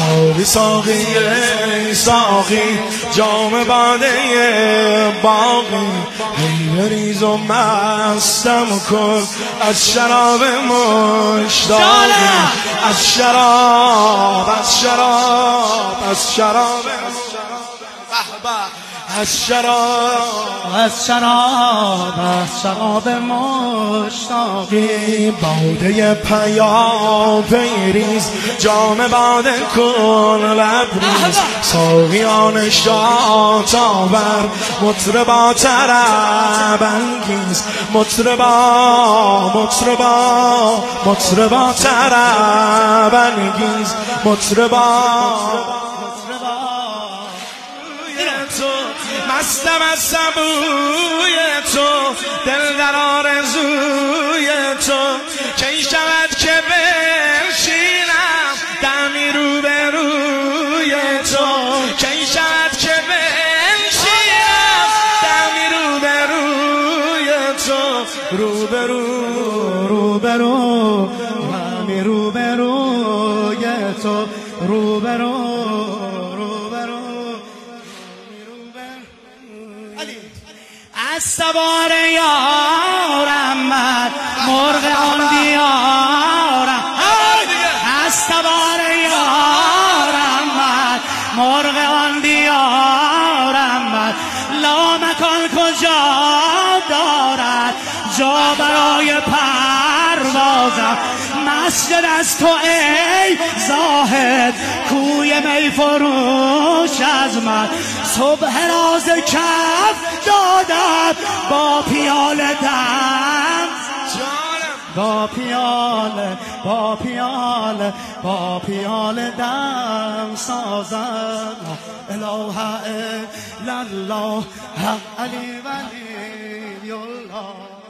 ساقی ساقی ساقی جام باده باقی ای ریز و مستم کن از شراب مشتاقی از شراب از شراب از شراب از شراب از شراب از شراب مشتاقی باده پیاپیریز جام باده کن لبریز ساقیان شاد آور مطربا طرب انگیز مطربا طرب انگیز مطربا مستم از سبوی تو دل در آرزوی تو کی شود که بنشینم دمی روبروی تو کی شود که بنشینم دمی روبروی تو روبرو دمی روبروی تو روبرو از سوار یارم من مرغ آن دیارم از سوار یارم من مرغ آن دیارم من لامکان کجا دارد جا برای پروازم مسجد از تو ای زاهد کوی می فروش از من صبح راز کف دادم با پیاله دم با پیاله دم سازم اله الا الله حق علی ولی الله